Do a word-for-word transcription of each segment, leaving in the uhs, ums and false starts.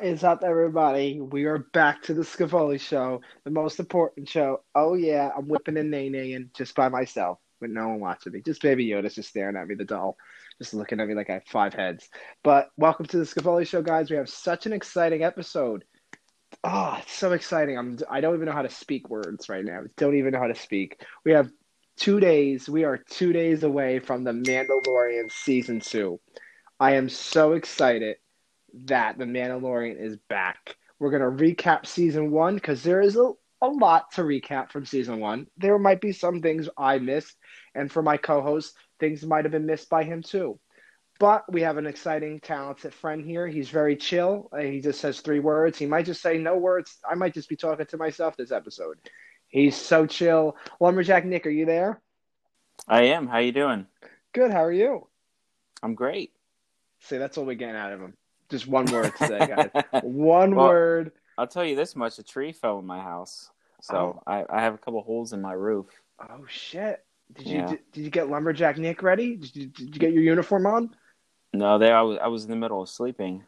is up, everybody? We are back to the Scavoli Show, the most important show. Oh, yeah, I'm whipping and nay-naying just by myself with no one watching me. Just Baby Yoda's just staring at me, the doll, just looking at me like I have five heads. But welcome to the Scavoli Show, guys. We have such an exciting episode. Oh, it's so exciting. I'm, I don't even know how to speak words right now. Don't even know how to speak. We have two days. We are two days away from the Mandalorian Season two. I am so excited that The Mandalorian is back. We're going to recap season one because there is a, a lot to recap from season one. There might be some things I missed, and for my co host, things might have been missed by him too. But we have an exciting, talented friend here. He's very chill. Uh, He just says three words. He might just say no words. I might just be talking to myself this episode. He's so chill. Lumberjack Nick, are you there? I am. How you doing? Good. How are you? I'm great. See, that's all we're getting out of him. Just one word today, guys. One Well, word. I'll tell you this much: a tree fell in my house, Oh, so I, I have a couple holes in my roof. oh shit! Did you Yeah. did, did you get lumberjack Nick ready? Did you, did you get your uniform on? No, there I was. I was in the middle of sleeping.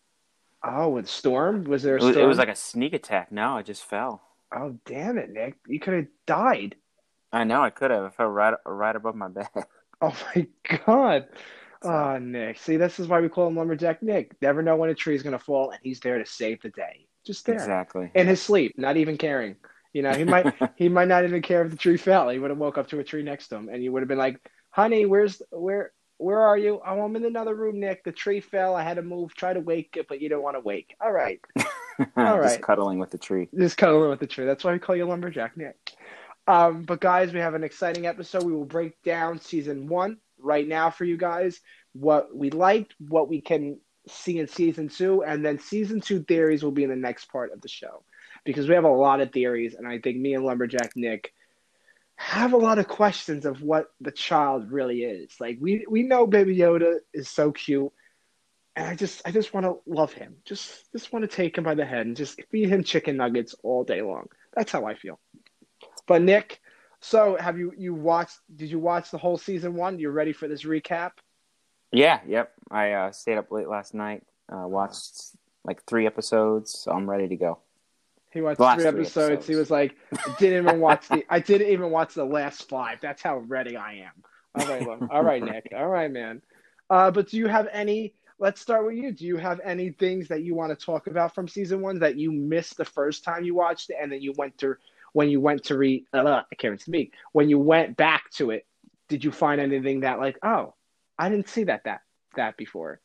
Oh, with storm? Was there a It was, it was storm? like a sneak attack. No, I just fell. Oh, damn it, Nick! You could have died. I know I could have. I fell right right above my bed. Oh my god! So Oh, Nick. See, this is why we call him lumberjack Nick. Never know when a tree is gonna fall, and he's there to save the day. Just there exactly. in his sleep, not even caring. You know, he might he might not even care if the tree fell. He would have woke up to a tree next to him, and you would have been like, "Honey, where's where where are you? Oh, I'm in another room, Nick. The tree fell. I had to move. Try to wake it, but you don't want to wake. All right, all Just right. cuddling with the tree. Just cuddling with the tree. That's why we call you lumberjack Nick. Um, but guys, we have an exciting episode. We will break down season one right now for you guys. What we liked, what we can see in season two, and then season two theories will be in the next part of the show because we have a lot of theories, and I think me and lumberjack Nick have a lot of questions of what the child really is. Like we we know Baby Yoda is so cute, and I just I just want to love him. Just just want to take him by the head and just feed him chicken nuggets all day long. That's how I feel. But Nick, so have you you watched? Did you watch the whole season one? You ready for this recap? Yeah. Yep. I uh, stayed up late last night. Uh, watched like three episodes, so I'm ready to go. He watched The three last three episodes. He episodes. was like, didn't even watch the. I didn't even watch the last five. That's how ready I am. All right, Lum- all right, Nick. All right, man. Uh, but do you have any? Let's start with you. Do you have any things that you want to talk about from season one that you missed the first time you watched it, and then you went to when you went to read? Uh, I can't even speak. When you went back to it, did you find anything that like, oh, I didn't see that that that before?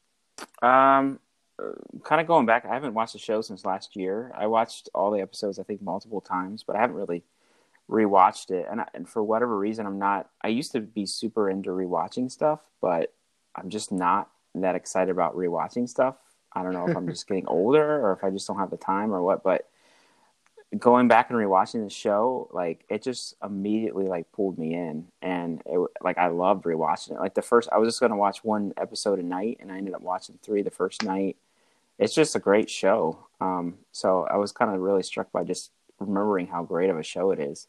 Um, kind of going back, I haven't watched the show since last year. I watched all the episodes, I think, multiple times, but I haven't really rewatched it. And, I, and for whatever reason, I'm not. I used to be super into rewatching stuff, but I'm just not that excited about rewatching stuff. I don't know if I'm just getting older or if I just don't have the time or what. But going back and rewatching the show, like it just immediately like pulled me in, and it like I loved rewatching it. Like the first, I was just gonna watch one episode a night, and I ended up watching three the first night. It's just a great show. Um, so I was kind of really struck by just remembering how great of a show it is.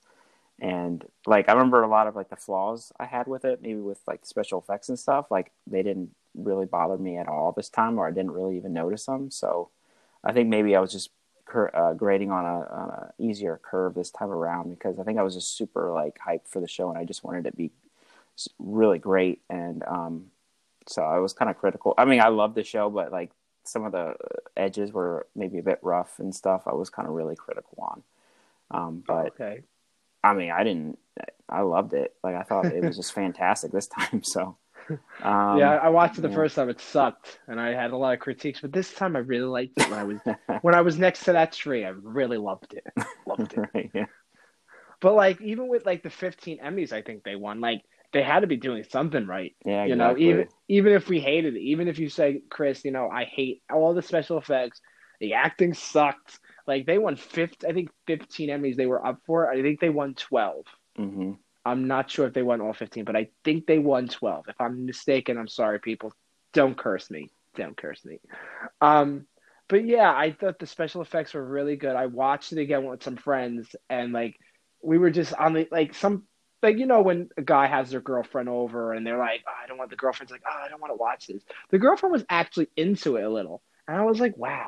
And like I remember a lot of like the flaws I had with it, maybe with like special effects and stuff. Like they didn't really bother me at all this time, or I didn't really even notice them. So I think maybe I was just cur- uh, grading on a, on a easier curve this time around because I think I was just super like hyped for the show, and I just wanted it to be s- really great. And um, so I was kind of critical. I mean, I love the show, but like some of the edges were maybe a bit rough and stuff. I was kind of really critical on. Um, Oh, but okay. I mean, I didn't. I loved it. Like I thought it was just fantastic this time. So Yeah, um, I watched it the yeah, first time. It sucked, and I had a lot of critiques. But this time, I really liked it. When I was when I was next to that tree, I really loved it. Loved it. right, yeah, But like, even with like the fifteen Emmys, I think they won. Like, they had to be doing something right. yeah, You know, even exactly. even if we hated it, even if you say, Chris, you know, I hate all the special effects, the acting sucked. Like, they won fifty. I think fifteen Emmys they were up for. I think they won twelve. Hmm. I'm not sure if they won all fifteen, but I think they won twelve. If I'm mistaken, I'm sorry, people. Don't curse me. Don't curse me. Um, but yeah, I thought the special effects were really good. I watched it again with some friends, and like we were just on the like some like you know when a guy has their girlfriend over and they're like, oh, I don't want the girlfriend's like, oh, I don't want to watch this. The girlfriend was actually into it a little, and I was like, wow.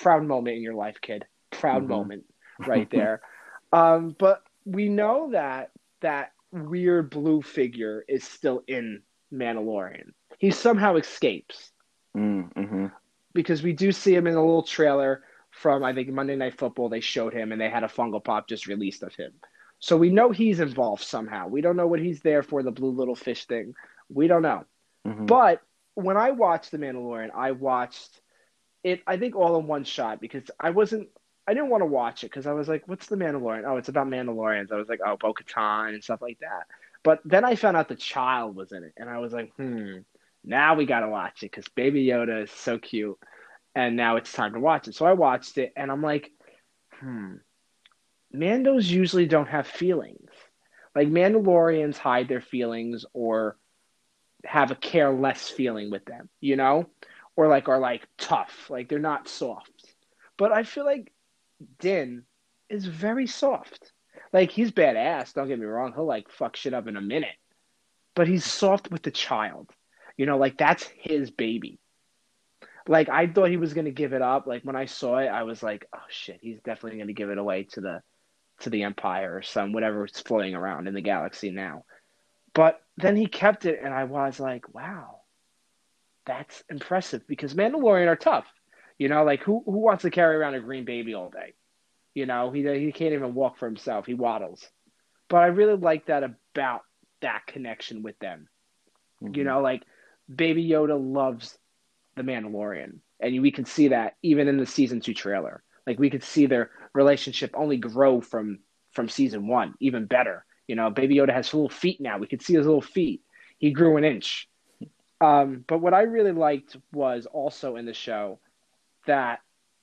proud moment in your life, kid. Proud Mm-hmm. moment right there. Um, but we know that that weird blue figure is still in Mandalorian. He somehow escapes Mm-hmm. because we do see him in a little trailer from, I think, Monday Night Football. They showed him and they had a Funko Pop just released of him. So we know he's involved somehow. We don't know what he's there for, the blue little fish thing. We don't know. Mm-hmm. But when I watched The Mandalorian, I watched it, I think, all in one shot because I wasn't, I didn't want to watch it because I was like, what's The Mandalorian? Oh, it's about Mandalorians. I was like, oh, Bo-Katan and stuff like that. But then I found out the child was in it, and I was like, hmm, now we got to watch it because Baby Yoda is so cute, and now it's time to watch it. So I watched it, and I'm like, hmm, Mandos usually don't have feelings. Like Mandalorians hide their feelings or have a careless feeling with them, you know? Or like are like tough, like they're not soft. But I feel like Din is very soft. Like he's badass, don't get me wrong. He'll like fuck shit up in a minute. But he's soft with the child. You know, like that's his baby. Like I thought he was gonna give it up. Like when I saw it, I was like, oh shit, he's definitely gonna give it away to the to the Empire or some whatever is floating around in the galaxy now. But then he kept it and I was like, wow, that's impressive because Mandalorian are tough. You know, like who who wants to carry around a green baby all day? You know, he he can't even walk for himself. He waddles. But I really like that about that connection with them. You Mm-hmm. know, like Baby Yoda loves the Mandalorian, and we can see that even in the season two trailer. Like we could see their relationship only grow from from season one, even better. You know, Baby Yoda has little feet now. We could see his little feet. He grew an inch. Um, but what I really liked was also in the show that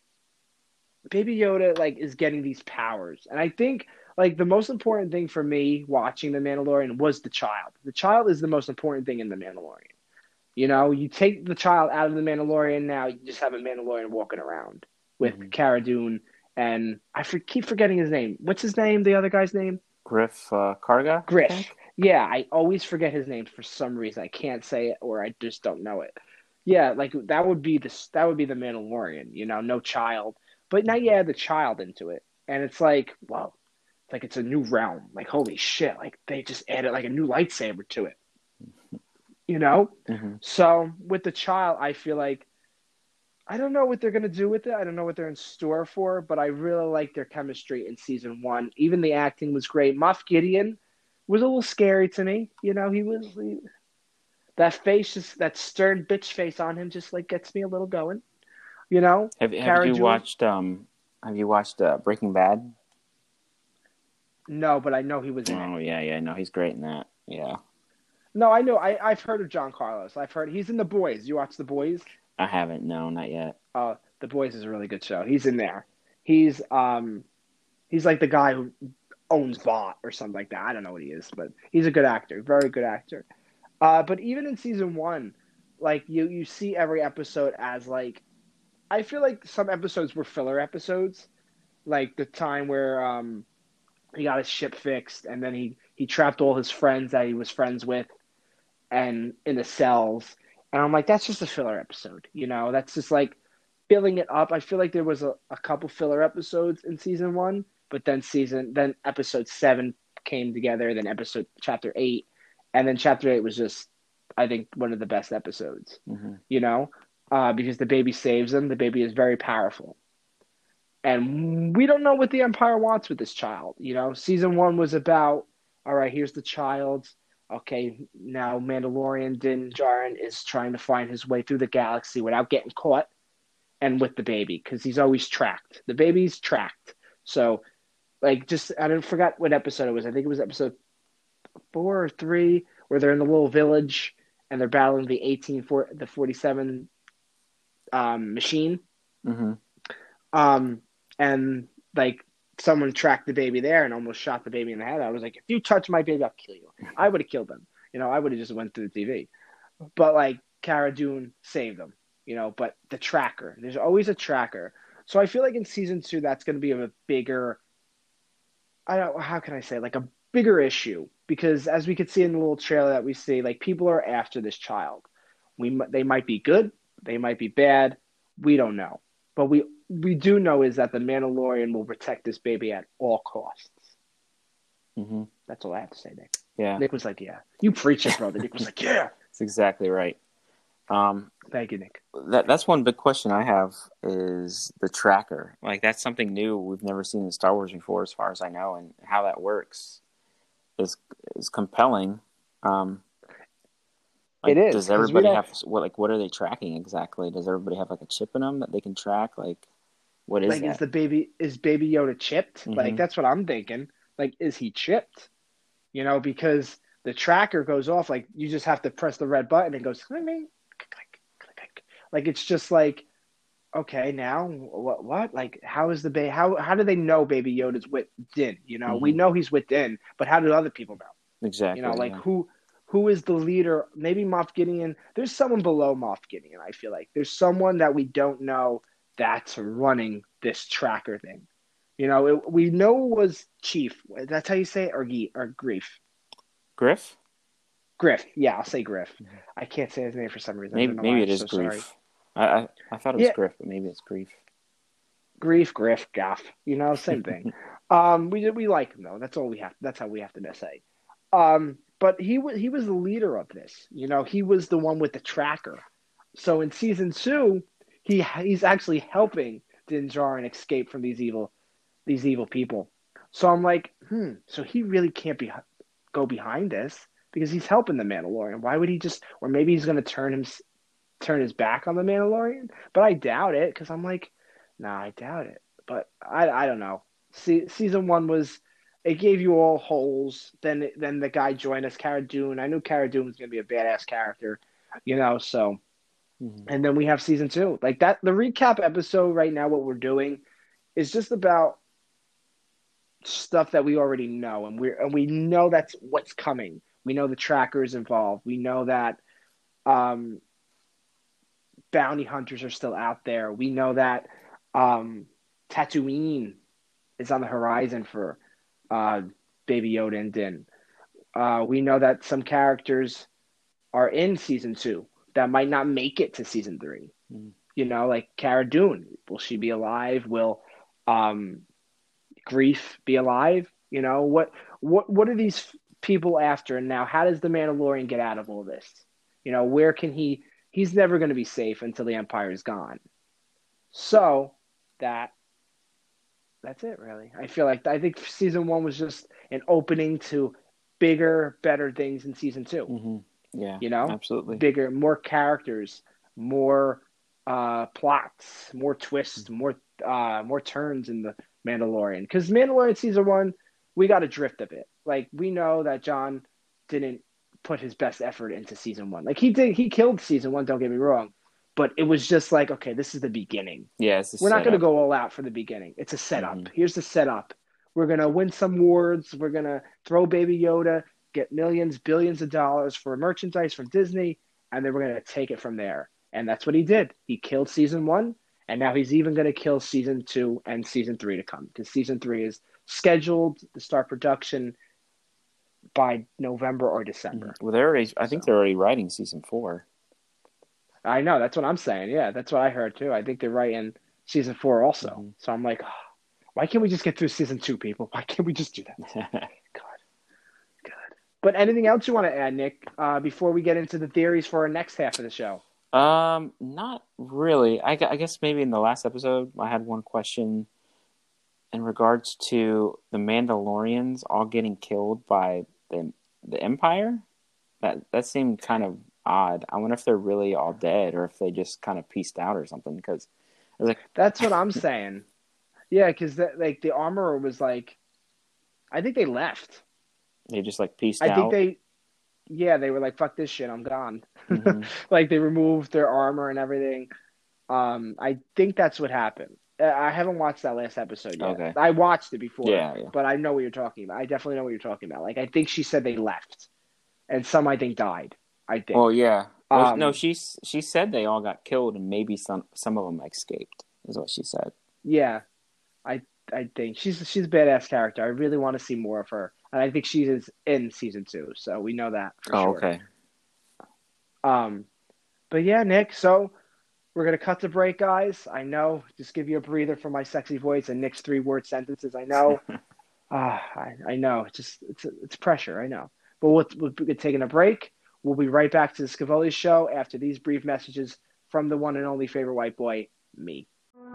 Baby Yoda like is getting these powers, and I think like the most important thing for me watching The Mandalorian was the child. The child is the most important thing in The Mandalorian. You know, you take the child out of The Mandalorian now, you just have a Mandalorian walking around with Mm-hmm. Cara Dune, and I for, keep forgetting his name. What's his name? The other guy's name? Griff uh, Karga, I Griff. think. Yeah, I always forget his name for some reason. I can't say it or I just don't know it. Yeah, like that would be the that would be the Mandalorian, you know, no child. But now you Mm-hmm. add the child into it, and it's like, wow, like it's a new realm. Like holy shit, like they just added like a new lightsaber to it, you know? Mm-hmm. So with the child, I feel like I don't know what they're gonna do with it. I don't know what they're in store for, but I really like their chemistry in season one. Even the acting was great. Moff Gideon was a little scary to me. You know, he was he, that face, just that stern bitch face on him, just like gets me a little going. You know, Have Have Cara you Dune. watched um Have you watched uh, Breaking Bad? No, but I know he was in it. Oh yeah, yeah, no, he's great in that. Yeah, No, I know. I I've heard of John Carlos. I've heard he's in The Boys. You watch The Boys? I haven't. No, not yet. Uh, The Boys is a really good show. He's in there. He's um he's like the guy who owns Vought or something like that. I don't know what he is, but he's a good actor, very good actor. Uh, but even in season one, like you you see every episode as like I feel like some episodes were filler episodes, like the time where um he got his ship fixed and then he he trapped all his friends that he was friends with and in the cells, and I'm like that's just a filler episode, you know? That's just like filling it up. I feel like there was a, a couple filler episodes in season one, but then season then episode seven came together, then episode chapter eight, and then chapter eight was just I think one of the best episodes. Mm-hmm. You know, uh, because the baby saves him. The baby is very powerful, and we don't know what the Empire wants with this child. You know, season one was about all right. Here's the child. Okay, now Mandalorian Din Djarin is trying to find his way through the galaxy without getting caught and with the baby because he's always tracked. The baby's tracked. So, like, just I don't forgot what episode it was. I think it was episode four or three where they're in the little village and they're battling the eighteen for the forty-seven um, machine. Mm-hmm. Um, and like someone tracked the baby there and almost shot the baby in the head. I was like, if you touch my baby, I'll kill you. I would have killed him. You know, I would have just went through the T V. But like Cara Dune saved him. You know, but the tracker, there's always a tracker. So I feel like in season two, that's going to be a bigger, I don't, how can I say, like a bigger issue because as we could see in the little trailer that we see, like people are after this child. We they might be good, they might be bad, we don't know. But we we do know is that the Mandalorian will protect this baby at all costs. Mm-hmm. That's all I have to say, Nick. Yeah. Nick was like, "Yeah, you preach it, brother." Nick was like, "Yeah." That's exactly right. Um, Thank you, Nick. that that's one big question I have is the tracker. Like that's something new we've never seen in Star Wars before, as far as I know, and how that works is is compelling. Um, It like, is does because we everybody don't have what? Like, what are they tracking exactly? Does everybody have like a chip in them that they can track? Like, what is like is that? the baby is Baby Yoda chipped? Like Mm-hmm. that's what I'm thinking. Like, is he chipped? You know, because the tracker goes off. Like you just have to press the red button and it goes click, click, click, click, click. Like it's just like okay, now what? What? Like, how is the baby? How how do they know Baby Yoda's with Din? You know, we Mm-hmm. know he's with Din, but how do other people know? You know, Exactly. like Yeah. who who is the leader? Maybe Moff Gideon. There's someone below Moff Gideon. I feel like there's someone that we don't know that's running this tracker thing. You know, it, we know it was Chief. That's how you say it, or Ge- or Grief. Griff? Griff. Yeah, I'll say Griff. Mm-hmm. I can't say his name for some reason. I Maybe don't know why. maybe I'm it is so sorry. grief. I, I I thought it was Yeah, Griff, but maybe it's grief. Grief, Griff, Gaff. You know, same thing. Um, we we like him though. That's all we have. That's how we have to say. Um, but he was he was the leader of this. You know, he was the one with the tracker. So in season two, he he's actually helping Din Djarin escape from these evil these evil people. So I'm like, hmm. So he really can't be go behind this because he's helping the Mandalorian. Why would he just? Or maybe he's going to turn him turn his back on the Mandalorian. But I doubt it because I'm like, nah, I doubt it. But I I don't know. See, season one was it gave you all holes. Then then the guy joined us, Cara Dune. I knew Cara Dune was going to be a badass character, you know. So Mm-hmm. and then we have season two. Like that, the recap episode right now. What we're doing is just about stuff that we already know, and we and we know that's what's coming. We know the tracker is involved. We know that um, bounty hunters are still out there. We know that um, Tatooine is on the horizon for uh, Baby Yoda and Din. Uh, we know that some characters are in season two that might not make it to season three. Mm-hmm. You know, like Cara Dune. Will she be alive? Will um, Grief be alive? You know, what what what are these people after? And now, how does the Mandalorian get out of all this? You know, where can he? He's never going to be safe until the Empire is gone. So that that's it, really. I feel like I think season one was just an opening to bigger, better things in season two. Mm-hmm. Yeah, You know, absolutely. bigger, more characters, more uh, plots, more twists, more uh, more turns in the Mandalorian. Because Mandalorian season one, we got a drift of it. Like we know that John didn't put his best effort into season one. Like he did, he killed season one. Don't get me wrong, but it was just like, okay, this is the beginning. Yeah, it's the We're not going to setup. go all out for the beginning. It's a setup. Mm-hmm. Here's the setup. We're going to win some awards. We're going to throw Baby Yoda, get millions, billions of dollars for merchandise from Disney, and then we're going to take it from there. And that's what he did. He killed season one, and now he's even going to kill season two and season three to come, because season three is scheduled to start production by November or December. Mm-hmm. Well, they're already. I think So. they're already writing season four. I know. That's what I'm saying. Yeah, that's what I heard too. I think they're writing season four also. Mm-hmm. So I'm like, oh, why can't we just get through season two, people? Why can't we just do that? God, God. But anything else you want to add, Nick, uh, before we get into the theories for our next half of the show? Um, not really. I, I guess maybe in the last episode, I had one question in regards to the Mandalorians all getting killed by the the Empire. That that seemed kind of odd. I wonder if they're really all dead or if they just kind of pieced out or something. Because I was like, that's what I'm saying. Yeah, because like the armorer was like, I think they left. They just like pieced I out. think they, yeah, they were like, fuck this shit, I'm gone. Mm-hmm. Like they removed their armor and everything. Um, I think that's what happened. I haven't watched that last episode yet. Okay. I watched it before, yeah, yeah. but I know what you're talking about. I definitely know what you're talking about. Like I think she said they left, and some I think died. I think. Well, yeah. Well, Um, no, she she said they all got killed and maybe some some of them escaped. Is what she said. Yeah, I I think she's she's a badass character. I really want to see more of her, and I think she is in season two. So we know that for Oh, sure. okay. Um, but yeah, Nick. So We're gonna cut to break, guys. I know. Just give you a breather for my sexy voice and Nick's three-word sentences. I know. Ah, I, I know. It's just it's it's pressure. I know. But we'll, we'll be taking a break. We'll be right back to the Scavoli Show after these brief messages from the one and only favorite white boy, me.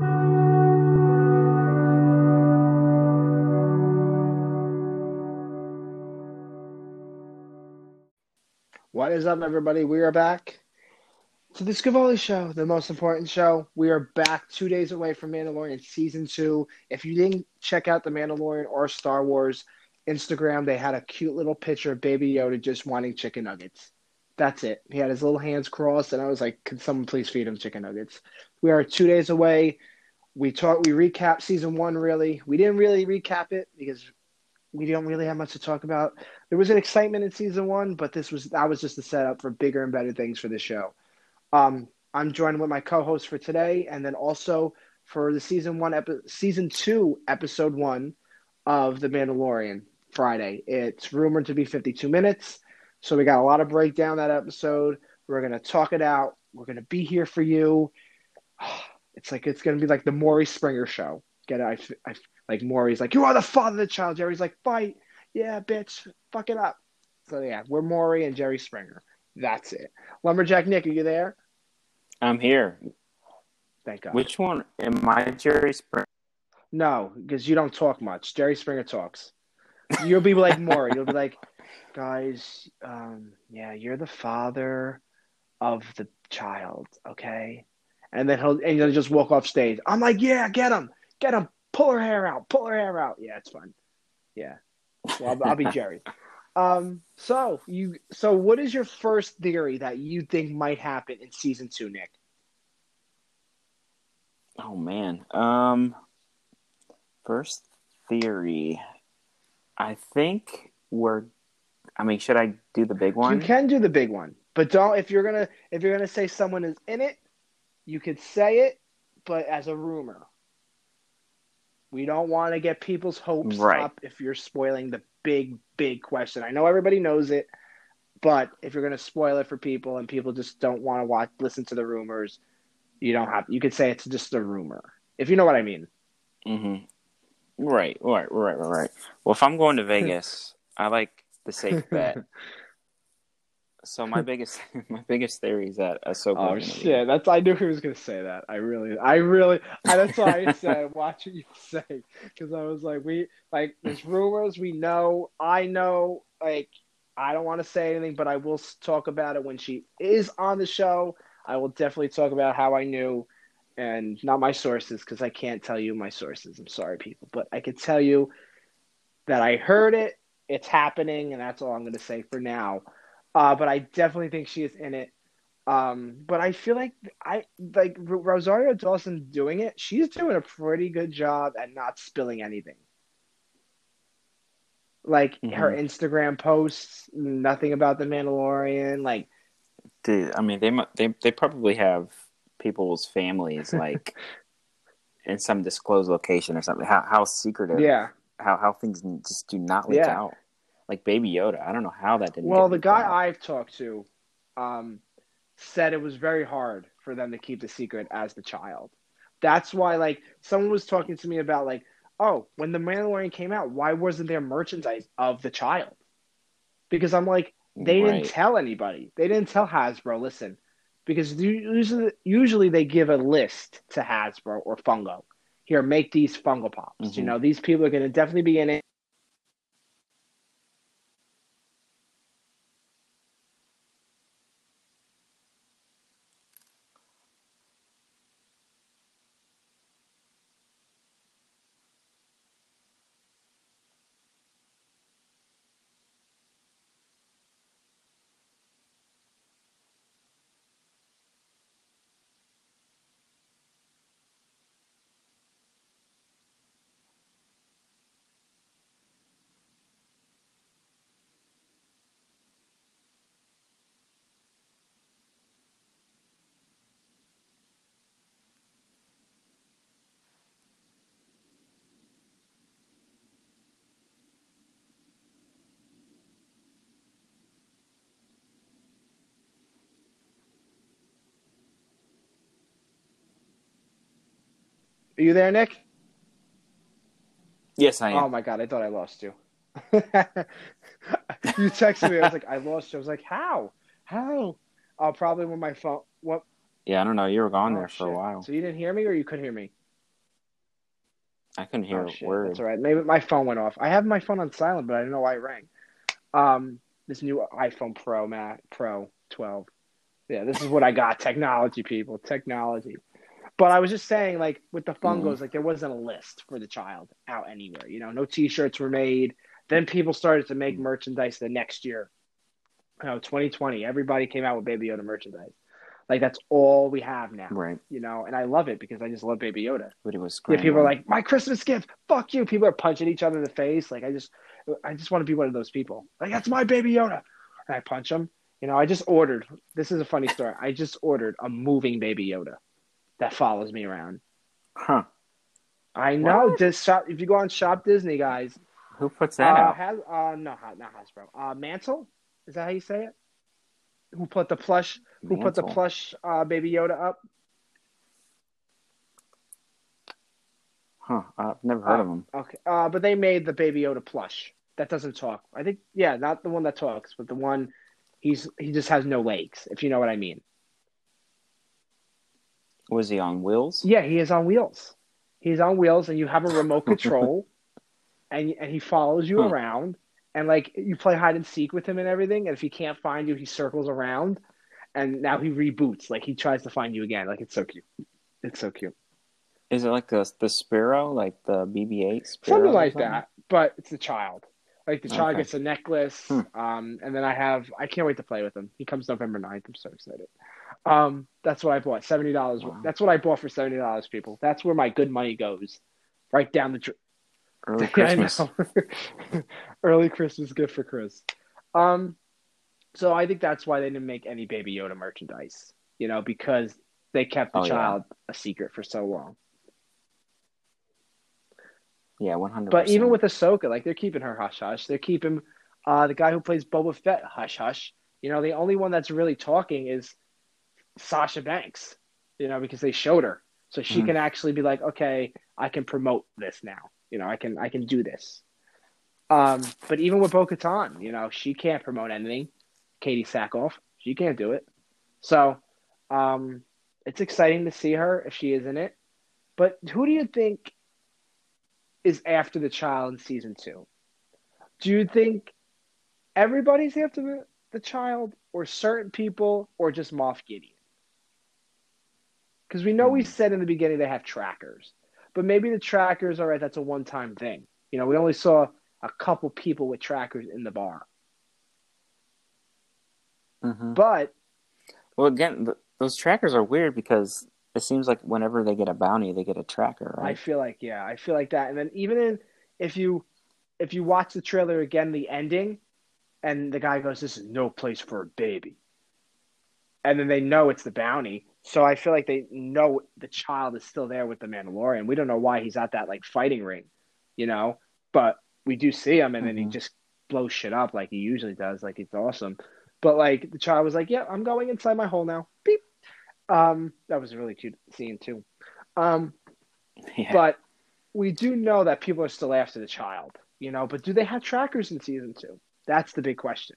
What is up, everybody? We are back to the Scavoli Show, the most important show. We are back two days away from Mandalorian season two. If you didn't check out the Mandalorian or Star Wars Instagram, they had a cute little picture of Baby Yoda just wanting chicken nuggets. That's it. He had his little hands crossed, and I was like, "Can someone please feed him chicken nuggets?" We are two days away. We talk. We recap season one. Really, we didn't really recap it because we don't really have much to talk about. There was an excitement in season one, but this was that was just a setup for bigger and better things for the show. Um, I'm joined with my co-host for today, and then also for the season one, epi- season two, episode one of The Mandalorian Friday. It's rumored to be fifty-two minutes, so we got a lot of breakdown that episode. We're gonna talk it out. We're gonna be here for you. It's like it's gonna be like the Maury Springer show. Get it? I, I like Maury's like, you are the father of the child. Jerry's like, fight, yeah, bitch, fuck it up. So yeah, we're Maury and Jerry Springer. That's it. Lumberjack Nick, are you there? I'm here. Thank God. Which one? Am I Jerry Springer? No, because you don't talk much. Jerry Springer talks. You'll be like Maury. You'll be like, guys, um, yeah, you're the father of the child, okay? And then he'll and he'll just walk off stage. I'm like, yeah, get him, get him, pull her hair out, pull her hair out. Yeah, it's fun. Yeah, well, I'll, I'll be Jerry. Um, so you, so what is your first theory that you think might happen in season two, Nick? Oh man. Um, first theory. I think we're. I mean, should I do the big You one? can do the big one, but don't if you're gonna if you're gonna say someone is in it, you could say it, but as a rumor. We don't want to get people's hopes Right. up if you're spoiling the big, big question. I know everybody knows it, but if you're going to spoil it for people and people just don't want to watch, listen to the rumors, you don't have. You could say it's just a rumor, if you know what I mean. Mm-hmm. Right. Right. Right. Right. Right. Well, if I'm going to Vegas, I like the safe bet. So my biggest, my biggest theory is that Ahsoka Oh is going to be in shit! it. That's I knew he was gonna say that. I really, I really, I, that's why I said watch what you say because I was like, we like there's rumors. We know. I know. Like I don't want to say anything, but I will talk about it when she is on the show. I will definitely talk about how I knew, and not my sources because I can't tell you my sources. I'm sorry, people, but I can tell you that I heard it. It's happening, and that's all I'm gonna say for now. Uh, but I definitely think she is in it. Um, but I feel like I like Rosario Dawson doing it. She's doing a pretty good job at not spilling anything. Like her Mm-hmm. Instagram posts, nothing about the Mandalorian. Like, Dude, I mean, they mu- they they probably have people's families like in some disclosed location or something. How how secretive? yeah, How how things just do not leak yeah. out. Like Baby Yoda, I don't know how that didn't Well, get the leaked guy out. I've talked to, um, said it was very hard for them to keep the secret as the child. That's why, like, someone was talking to me about, like, oh, when the Mandalorian came out, why wasn't there merchandise of the child? Because I'm like, they didn't Right. tell anybody. They didn't tell Hasbro, listen, because usually, usually they give a list to Hasbro or Fungo. Here, make these Fungo Pops. You Mm-hmm. know, these people are going to definitely be in it. Are you there, Nick? Yes, I Oh am. my God, I thought I lost you. You texted me. I was like, I lost you. I was like, how? How? Oh, probably when my phone. What? Yeah, I don't know. You were gone Oh there for a shit. while. So you didn't hear me, or you couldn't hear me? I couldn't Oh hear a shit. That's word. all right. Maybe my phone went off. I have my phone on silent, but I don't know why it rang. Um, this new iPhone Pro, Matt Pro twelve. Yeah, this is what I got. Technology, people. Technology. But I was just saying, like, with the Mm-hmm. fungos, like, there wasn't a list for the child out anywhere. You know, no T-shirts were made. Then people started to make merchandise the next year. You know, twenty twenty, everybody came out with Baby Yoda merchandise. Like, that's all we have now. Right. You know, and I love it because I just love Baby Yoda. But he was Yeah, people are scrambling. like, my Christmas gift, fuck you. People are punching each other in the face. Like, I just, I just want to be one of those people. Like, that's my Baby Yoda, and I punch them. You know, I just ordered. This is a funny story. I just ordered a moving Baby Yoda that follows me around. Huh. I know. What? Just shop. If you go on Shop Disney, guys, Who puts that uh, out? has uh, no, not Hasbro. Uh, Mantle, is that how you say it? Who put the plush? Who put the Mantle. plush uh, Baby Yoda up? Huh. I've never heard Oh, of him. okay. Uh, but they made the Baby Yoda plush that doesn't talk. I think, yeah, not the one that talks, but the one he's he just has no legs, if you know what I mean. Was he on wheels? Yeah, he is on wheels. He's on wheels, and you have a remote control, and and he follows you Huh. around, and like you play hide and seek with him and everything. And if he can't find you, he circles around, and now he reboots. Like he tries to find you again. Like it's so cute. It's so cute. Is it like the the Sparrow, like the B B eight Something Sparrow or like something? that, but it's the child. Like the child Okay. gets a necklace, Hmm. um, and then I have. I can't wait to play with him. He comes November ninth. I'm so excited. Um, that's what I bought. Seventy dollars. Wow. That's what I bought for seventy dollars. People. That's where my good money goes. Right down the. Tr- Early yeah, I Christmas. know. Early Christmas gift for Chris. Um, so I think that's why they didn't make any Baby Yoda merchandise. You know, because they kept the Oh yeah. child a secret for so long. Yeah, one hundred But even percent. with Ahsoka, like they're keeping her hush hush. They're keeping uh, the guy who plays Boba Fett hush hush. You know, the only one that's really talking is Sasha Banks. You know, because they showed her, so she Mm-hmm. can actually be like, okay, I can promote this now. You know, I can I can do this. Um, but even with Bo-Katan, you know, she can't promote anything. Katie Sackhoff, she can't do it. So, um, it's exciting to see her if she is in it. But who do you think is after the child in season two? Do you think everybody's after the, the child, or certain people, or just Moff Gideon? Because we know we Hmm. said in the beginning they have trackers, but maybe the trackers, all right, that's a one time thing. You know, we only saw a couple people with trackers in the bar. Mm-hmm. But Well, again, th- those trackers are weird because it seems like whenever they get a bounty, they get a tracker, I right? feel like, yeah, I feel like that. And then even in, if you if you watch the trailer again, the ending, and the guy goes, "This is no place for a baby," and then they know it's the bounty. So I feel like they know the child is still there with the Mandalorian. We don't know why he's at that like fighting ring, you know, but we do see him, and then he Mm-hmm. just blows shit up like he usually does. Like it's awesome. But like the child was like, "Yeah, I'm going inside my hole now." Beep. Um, that was a really cute scene too. Um, Yeah. but we do know that people are still after the child, you know. But do they have trackers in season two? That's the big question.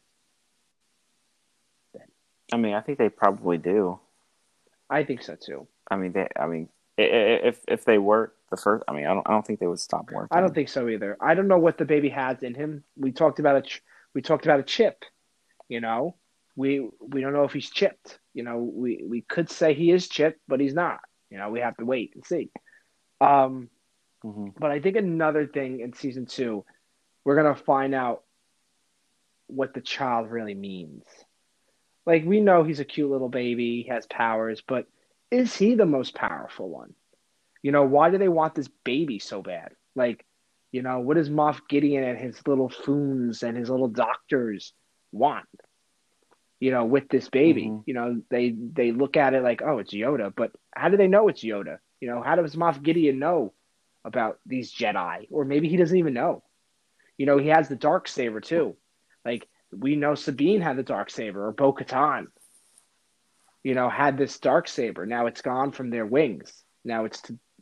I mean, I think they probably do. I think so too. I mean, they. I mean, i- i- if if they work the first, I mean, I don't. I don't think they would stop I don't working. think so either. I don't know what the baby has in him. We talked about a ch- we talked about a chip. You know, we we don't know if he's chipped. You know, we we could say he is chipped, but he's not. You know, we have to wait and see. Um, Mm-hmm. but I think another thing in season two, we're gonna find out what the child really means. Like we know he's a cute little baby, he has powers, but is he the most powerful one? You know, why do they want this baby so bad? Like, you know, what does Moff Gideon and his little foons and his little doctors want? You know, with this baby, Mm-hmm. you know, they they look at it like, oh, it's Yoda, but how do they know it's Yoda? You know, how does Moff Gideon know about these Jedi? Or maybe he doesn't even know. You know, he has the dark saber too. Like we know Sabine had the dark saber, or Bo Katan, you know, had this dark saber. Now it's gone from their wings. Now it's to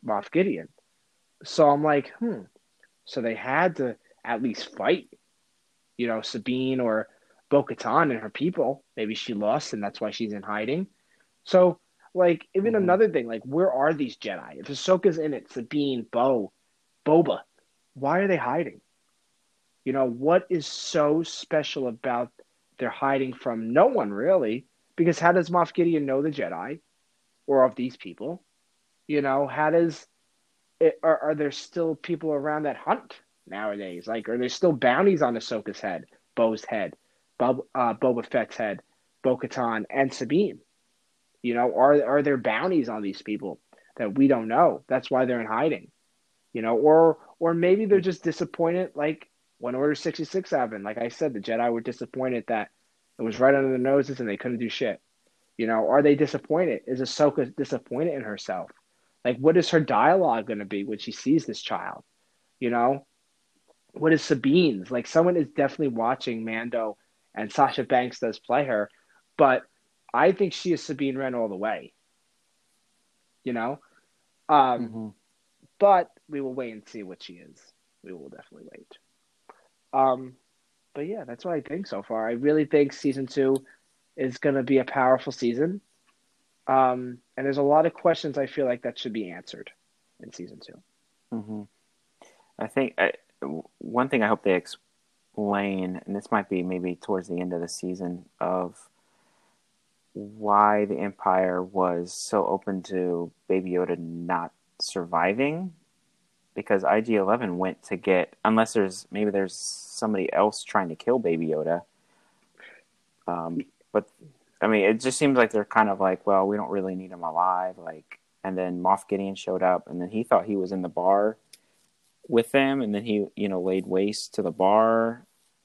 Moff Gideon. So I'm like, hmm. So they had to at least fight, you know, Sabine or Bo-Katan and her people. Maybe she lost and that's why she's in hiding. So, like, even Mm-hmm. another thing, like, where are these Jedi? If Ahsoka's in it, Sabine, Bo, Boba, why are they hiding? You know, what is so special about their hiding from no one, really? Because how does Moff Gideon know the Jedi or of these people? You know, how does it, are, are there still people around that hunt nowadays? Like, are there still bounties on Ahsoka's head, Bo's head, Bob, uh, Boba Fett's head, Bo-Katan, and Sabine? You know, are are there bounties on these people that we don't know? That's why they're in hiding. You know, or or maybe they're just disappointed, like when Order sixty six happened. Like I said, the Jedi were disappointed that it was right under their noses and they couldn't do shit. You know, are they disappointed? Is Ahsoka disappointed in herself? Like, what is her dialogue going to be when she sees this child? You know, what is Sabine's? Like, someone is definitely watching Mando, and Sasha Banks does play her, but I think she is Sabine Wren all the way. You know, um, Mm-hmm. but we will wait and see what she is. We will definitely wait. Um, but yeah, that's what I think so far. I really think season two is going to be a powerful season. Um, and there's a lot of questions I feel like that should be answered in season two. Mm-hmm. I think I, one thing I hope they explain, and this might be maybe towards the end of the season, of why the Empire was so open to Baby Yoda not surviving, because I G eleven went to get, unless there's maybe there's somebody else trying to kill Baby Yoda. Um, but I mean, it just seems like they're kind of like, well, we don't really need him alive. Like, and then Moff Gideon showed up, and then he thought he was in the bar with them, and then he, you know, laid waste to the bar.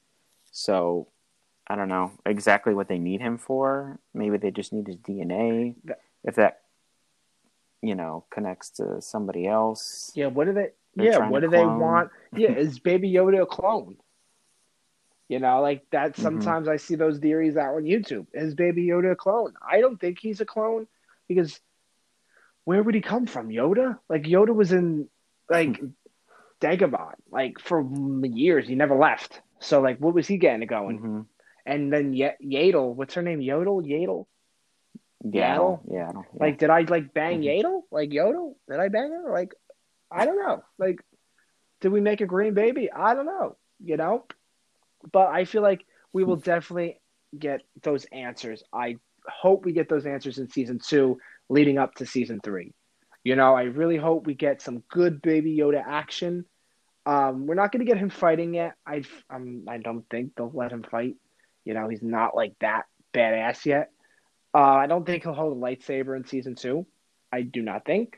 So I don't know exactly what they need him for. Maybe they just need his D N A. If that, you know, connects to somebody else. Yeah, what do they? They're Yeah, trying to what do they clone. want? Yeah, is Baby Yoda a clone? You know, like that. Mm-hmm. Sometimes I see those theories out on YouTube. Is Baby Yoda a clone? I don't think he's a clone because where would he come from? Yoda? Like Yoda was in like Dagobah, like for years. He never left. So like, what was he getting going? Mm-hmm. And then y- Yaddle, what's her name? Yodel, Yaddle, Yaddle. Yaddle. Yeah, I don't, yeah. Like, did I like bang Mm-hmm. Yaddle? Like Yodel? Did I bang her? Like, I don't know. Like, did we make a green baby? I don't know. You know, but I feel like we will definitely get those answers. I hope we get those answers in season two, leading up to season three. You know, I really hope we get some good Baby Yoda action. Um, we're not going to get him fighting yet. I um, I don't think they'll let him fight. You know, he's not like that badass yet. Uh, I don't think he'll hold a lightsaber in season two. I do not think.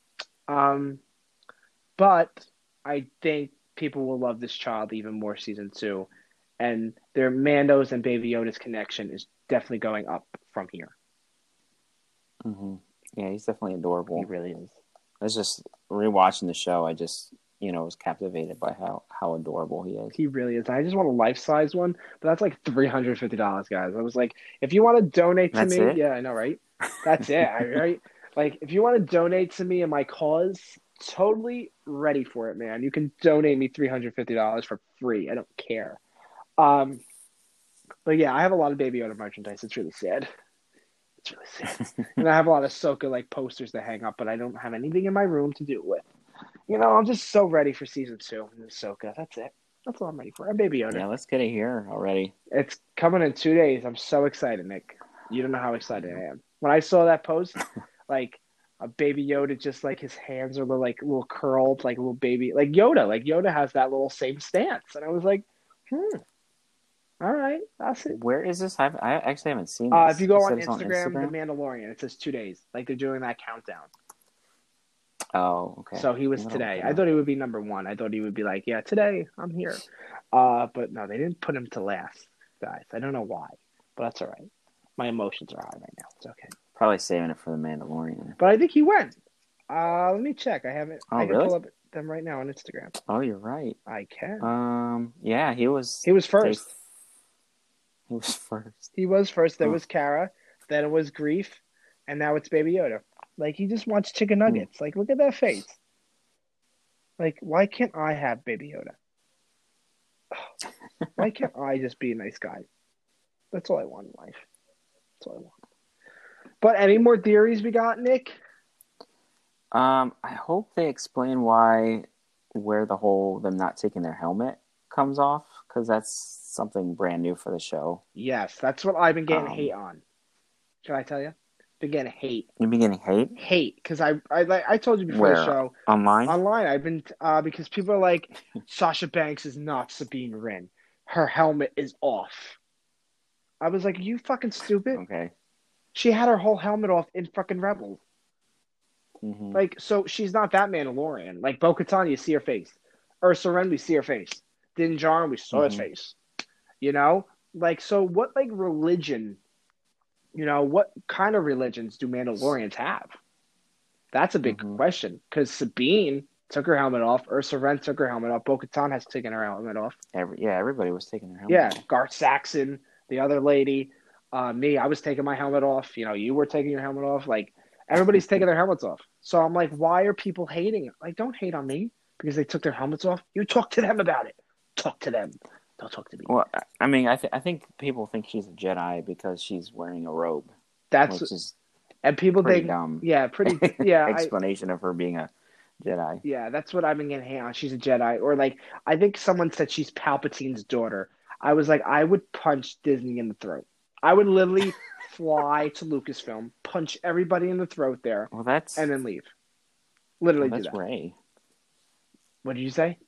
Um, but I think people will love this child even more season two, and their Mando's and Baby Yoda's connection is definitely going up from here. Mm-hmm. Yeah, he's definitely He adorable. really is. I was just rewatching the show. I just, you know, was captivated by how, how adorable he is. He really is. I just want a life size one, but that's like three hundred fifty dollars, guys. I was like, if you want to donate to That's me, it? yeah, I know, right? That's it, right? Like, if you want to donate to me and my cause, totally ready for it, man. You can donate me three hundred fifty dollars for free. I don't care. Um, but yeah, I have a lot of Baby Yoda merchandise. It's really sad. It's really sad. And I have a lot of Ahsoka like posters to hang up, but I don't have anything in my room to do it with. You know, I'm just so ready for season two in Ahsoka. That's it. That's all I'm ready for. I'm Baby Yoda. Yeah, let's get it here already. It's coming in two days. I'm so excited, Nick. You don't know how excited I am. When I saw that post, like a Baby Yoda, just like his hands are like a little curled, like a little baby, like Yoda. Like Yoda has that little same stance, and I was like, hmm. All right, that's it. Where is this? I've, I actually haven't seen Uh, this. if you go You on said it's on Instagram, The Instagram? Mandalorian, it says two days. Like they're doing that countdown. Oh, okay. So he was I'm gonna today. look it I up. thought he would be number one. I thought he would be like, yeah, today I'm here. Uh, but no, they didn't put him to last, guys. I don't know why, but that's all right. My emotions are high right now. It's okay. Probably saving it for the Mandalorian. But I think he went. Uh, let me check. I haven't. Oh, I can really? pull up them right now on Instagram. Oh, you're right. I can. Um, yeah, he was. He was they- first. He was first. He was first. There Huh. was Kara. Then it was Grief, and now it's Baby Yoda. Like he just wants chicken Hmm. nuggets. Like look at that face. Like why can't I have Baby Yoda? Why can't I just be a nice guy? That's all I want in life. That's all I want. But any more theories we got, Nick? Um, I hope they explain why where the whole them not taking their helmet comes off, because that's something brand new for the show. Yes, that's what I've been getting Um, hate on. Can I tell you? Been getting hate, you've been getting hate? hate because I, I like I told you before the Where? show Online? online. I've been uh, because people are like Sasha Banks is not Sabine Wren. Her helmet is off. I was like, are you fucking stupid? Okay. She had her whole helmet off in fucking Rebels. Mm-hmm. Like, so she's not that Mandalorian. Like Bo-Katan, you see her face. Ursa Wren, we see her face. Din Djarin, we saw his Mm-hmm. face. You know, like so. What like religion? You know, what kind of religions do Mandalorians have? That's a big Mm-hmm. question because Sabine took her helmet off. Ursa Wren took her helmet off. Bo-Katan has taken her helmet off. Every, yeah, everybody was taking their helmet Yeah, off. Garth Saxon, the other lady, uh, me, I was taking my helmet off. You know, you were taking your helmet off. Like everybody's taking their helmets off. So I'm like, why are people hating? Like, don't hate on me because they took their helmets off. You talk to them about it. Talk to them. Don't talk to me. Well, I mean, I th- I think people think she's a Jedi because she's wearing a robe, That's which is and people pretty think, dumb. yeah, pretty, yeah, I, explanation of her being a Jedi. yeah, that's what I've been getting hate on. She's a Jedi, or like I think someone said she's Palpatine's daughter. I was like, I would punch Disney in the throat. I would literally fly to Lucasfilm, punch everybody in the throat there, Well, that's and then leave. Literally well, do that's that. Rey. What did you say?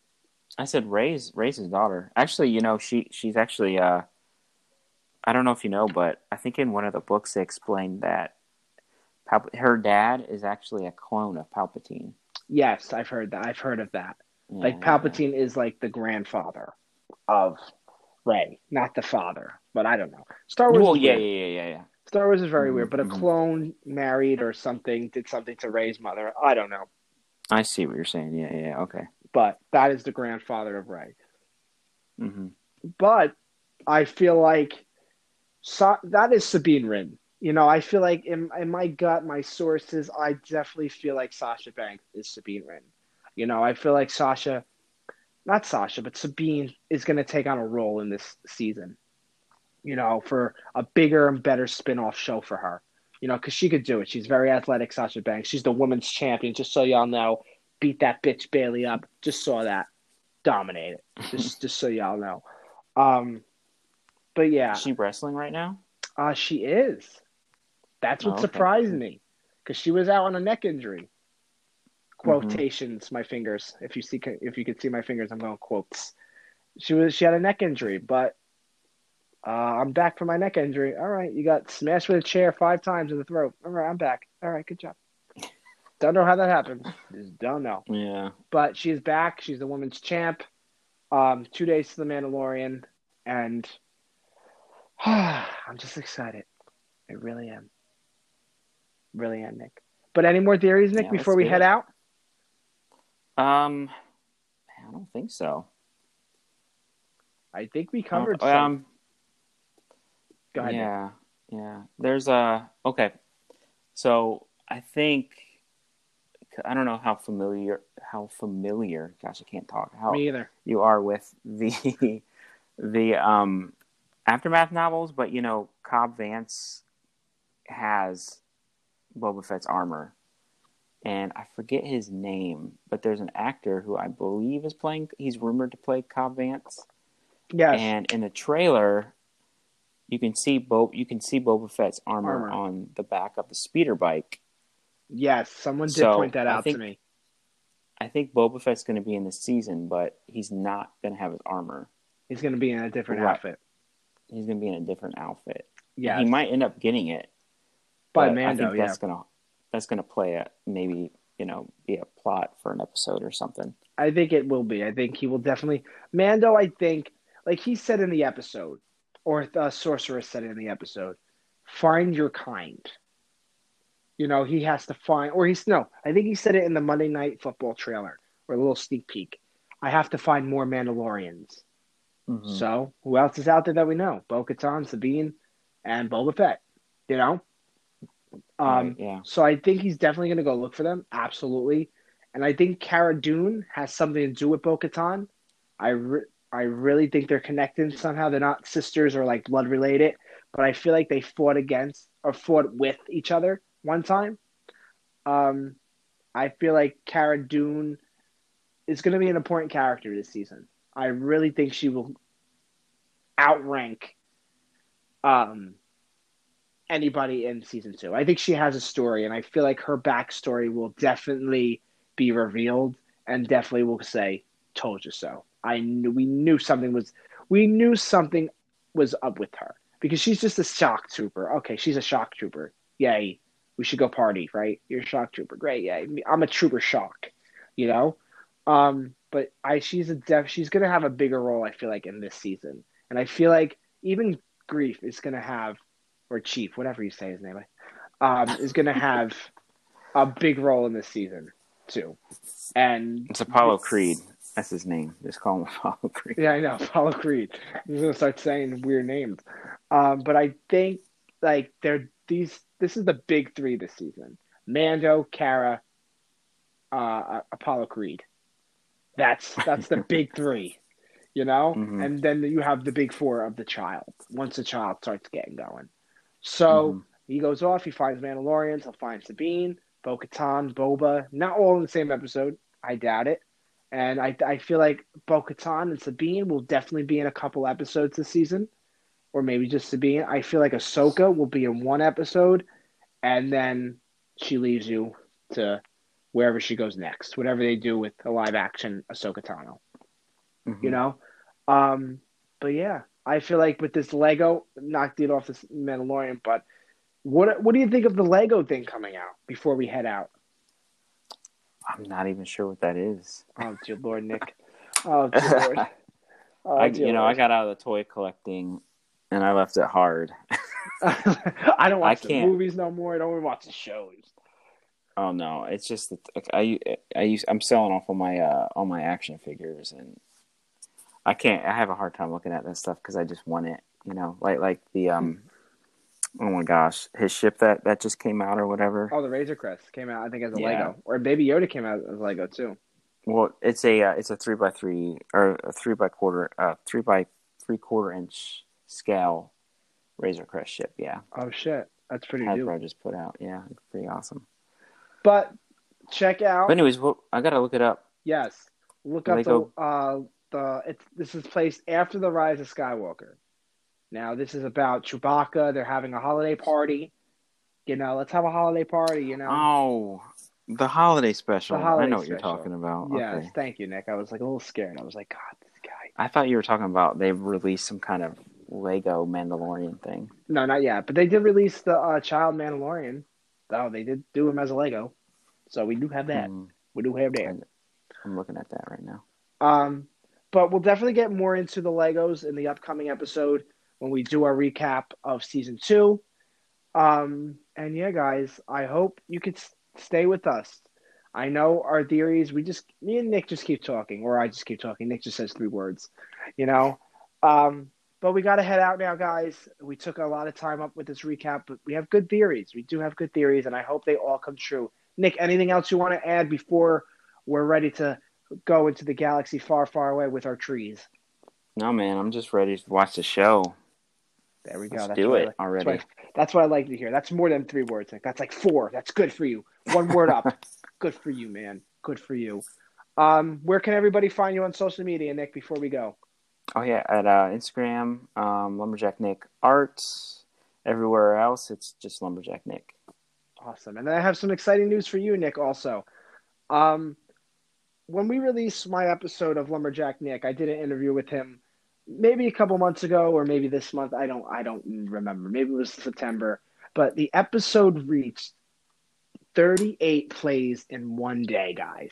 I said Rey's Rey's his daughter. Actually, you know, she she's actually uh, I don't know if you know, but I think in one of the books they explained that Palp- her dad is actually a clone of Palpatine. Yes, I've heard that. I've heard of that. Yeah, Like yeah, yeah. Palpatine is like the grandfather of Rey, not the father. But I don't know. Star Wars Well, is yeah, weird. yeah, yeah, yeah, yeah. Star Wars is very Mm-hmm, weird. But a mm-hmm. clone married or something did something to Rey's mother. I don't know. I see what you're saying. Yeah, yeah, yeah. Okay. But that is the grandfather of Rey. Mm-hmm. But I feel like so, that is Sabine Wren. You know, I feel like in, in my gut, my sources, I definitely feel like Sasha Banks is Sabine Wren. You know, I feel like Sasha, not Sasha, but Sabine is going to take on a role in this season, you know, for a bigger and better spin off show for her. You know, because she could do it. She's very athletic, Sasha Banks. She's the women's champion, just so y'all know. Beat that bitch Bailey up. Just saw that. Dominated. Just, just so y'all know. Um, but yeah. Is she wrestling right now? Uh, she is. That's what Oh, okay. surprised me, because she was out on a neck injury. Mm-hmm. Quotations, my fingers. If you see, if you could see my fingers, I'm going quotes. She was. She had a neck injury, but uh, I'm back from my neck injury. All right, you got smashed with a chair five times in the throat. All right, I'm back. All right, good job. Don't know how that happened. Just don't know. Yeah. But she's back. She's the women's champ. Um, two days to the Mandalorian, and I'm just excited. I really am. Really am, Nick. But any more theories, Nick, Yeah, before let's we do head it. out? Um, I don't think so. I think we covered Oh, some. um, Go ahead, Nick. yeah, yeah. There's a okay. So I think I don't know how familiar how familiar. Gosh, I can't talk. How Me either. you are with the the um Aftermath novels, but you know Cobb Vanth has Boba Fett's armor, and I forget his name, but there's an actor who I believe is playing. He's rumored to play Cobb Vanth. Yes. And in the trailer, you can see Bo- you can see Boba Fett's armor, Armor. on the back of the speeder bike. Yes, someone did So, point that I out think- to me. I think Boba Fett's going to be in this season, but he's not going to have his armor. He's going to be in a different Right. outfit. He's going to be in a different outfit. Yes. He might end up getting it. By but Mando, I think yeah. that's gonna that's gonna play a maybe you know be a plot for an episode or something. I think it will be. I think he will definitely. Mando, I think, like he said in the episode, or the sorceress said in the episode, find your kind. You know, he has to find, or he's, no, I think he said it in the Monday Night Football trailer, or a little sneak peek. I have to find more Mandalorians. Mm-hmm. So, who else is out there that we know? Bo-Katan, Sabine, and Boba Fett. You know? Right. Um, Yeah. so I think he's definitely going to go look for them. Absolutely. And I think Cara Dune has something to do with Bo-Katan. I, re- I really think they're connected somehow. They're not sisters or like blood related, but I feel like they fought against or fought with each other one time. Um, I feel like Cara Dune is going to be an important character this season. I really think she will outrank um, anybody in season two. I think she has a story, and I feel like her backstory will definitely be revealed, and definitely will say, "Told you so." I knew we knew something was we knew something was up with her because she's just a shock trooper. Okay, she's a shock trooper. Yay, we should go party, right? You're a shock trooper, great. Yay, I'm a trooper shock, you know. Um, but I she's a def she's gonna have a bigger role. I feel like in this season, and I feel like even Grief is gonna have or Chief, whatever you say his name, um, is going to have a big role in this season too. And It's Apollo Creed. That's his name. Just call him Apollo Creed. Yeah, I know, Apollo Creed. I'm going to start saying weird names. Um, but I think like they're these. This is the big three this season: Mando, Cara, uh, Apollo Creed. That's that's the big three, you know. Mm-hmm. And then you have the big four of the child. Once the child starts getting going. So Mm-hmm. he goes off, he finds Mandalorians, he'll find Sabine, Bo Katan, Boba, not all in the same episode. I doubt it. And I, I feel like Bo Katan and Sabine will definitely be in a couple episodes this season, or maybe just Sabine. I feel like Ahsoka will be in one episode, and then she leaves you to wherever she goes next, whatever they do with a live action Ahsoka Tano, you Mm-hmm. know? Um, but yeah, I feel like with this Lego, knocked it off this Mandalorian, but what what do you think of the Lego thing coming out before we head out? I'm not even sure what that is. Oh dear Lord, Nick. Oh dear Lord. I Oh dear you know I Lord. got out of the toy collecting, and I left it hard. I don't I watch the can't. movies no more. I don't even watch the shows. Oh no, it's just that like, I I use I'm selling off all my uh all my action figures, and I can't. I have a hard time looking at that stuff because I just want it. You know, like like the um. Oh my gosh, his ship that that just came out or whatever. Oh, the Razor Crest came out, I think, as a Yeah. Lego, or Baby Yoda came out as a Lego too. Well, it's a uh, it's a three by three or a three by quarter uh three by three quarter inch scale Razor Crest ship. Yeah, Oh shit, that's pretty Hasbro dope. just put out. Yeah, it's pretty awesome. But check out, But anyways, well, I gotta look it up. yes, look up the Lego. uh the it's this is placed after the Rise of Skywalker. Now this is about Chewbacca. They're having a holiday party. You know, let's have a holiday party. You know, Oh, the holiday the special. I holiday know what you're special. talking about. Yes, Okay, thank you, Nick. I was like a little scared. I was like, God, this guy. I thought you were talking about they've released some kind of Lego Mandalorian thing. No, not yet. But they did release the uh, Child Mandalorian. Oh, they did do him as a Lego. So we do have that. Hmm. We do have I, that. I'm looking at that right now. Um, but we'll definitely get more into the Legos in the upcoming episode when we do our recap of season two. Um, and yeah, guys, I hope you could s- stay with us. I know our theories. We just me and Nick just keep talking, or I just keep talking. Nick just says three words, you know. Um, but we got to head out now, guys. We took a lot of time up with this recap, but we have good theories. We do have good theories, and I hope they all come true. Nick, anything else you want to add before we're ready to go into the galaxy far, far away with our trees? No, man, I'm just ready to watch the show. There we go. Let's That's do what it I, already. That's what, I, that's what I like to hear. That's more than three words. Like that's like four. That's good for you. One word up. Good for you, man. Good for you. Um, where can everybody find you on social media, Nick? Before we go. Oh yeah, at uh, Instagram, um, Lumberjack Nick Arts. Everywhere else, it's just Lumberjack Nick. Awesome. And then I have some exciting news for you, Nick. Also, um, when we released my episode of Lumberjack Nick, I did an interview with him maybe a couple months ago, or maybe this month. I don't. I don't remember. Maybe it was September. But the episode reached thirty-eight plays in one day, guys.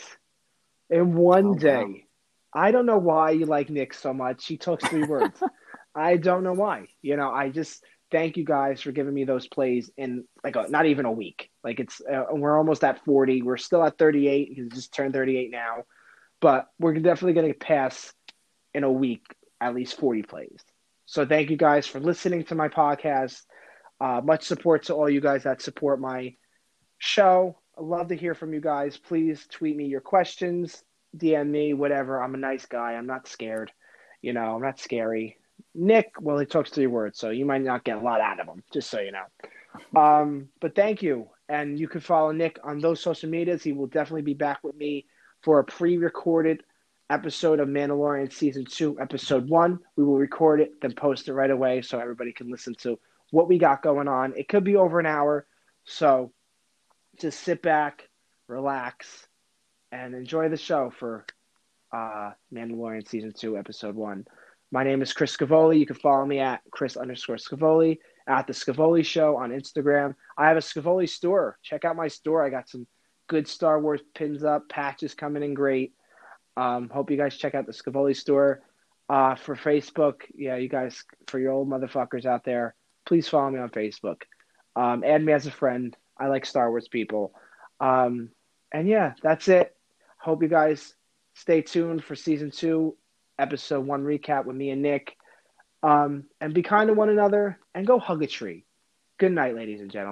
In one Oh wow. day. I don't know why you like Nick so much. He talks three words. I don't know why. You know, I just thank you guys for giving me those plays in like a, not even a week. Like it's uh, we're almost at forty. We're still at thirty-eight. He's just turned thirty-eight now, but we're definitely going to pass in a week at least forty plays. So thank you guys for listening to my podcast. Uh, much support to all you guys that support my show. I'd love to hear from you guys. Please tweet me your questions, D M me, whatever. I'm a nice guy. I'm not scared. You know, I'm not scary. Nick, well, he talks three words, so you might not get a lot out of him, just so you know. Um, but thank you. And you can follow Nick on those social medias. He will definitely be back with me for a pre-recorded episode of Mandalorian Season two, Episode one. We will record it, then post it right away so everybody can listen to what we got going on. It could be over an hour, so just sit back, relax, and enjoy the show for uh, Mandalorian Season two, Episode one. My name is Chris Scavoli. You can follow me at Chris underscore Scavoli, at The Scavoli Show on Instagram. I have a Scavoli store. Check out my store. I got some good Star Wars pins up, patches coming in great. Um, hope you guys check out The Scavoli Store. Uh, for Facebook, yeah, you guys, for your old motherfuckers out there, please follow me on Facebook. Um, add me as a friend. I like Star Wars people. Um, and yeah, that's it. Hope you guys stay tuned for season two, episode one recap with me and Nick. Um, and be kind to one another and go hug a tree. Good night, ladies and gentlemen.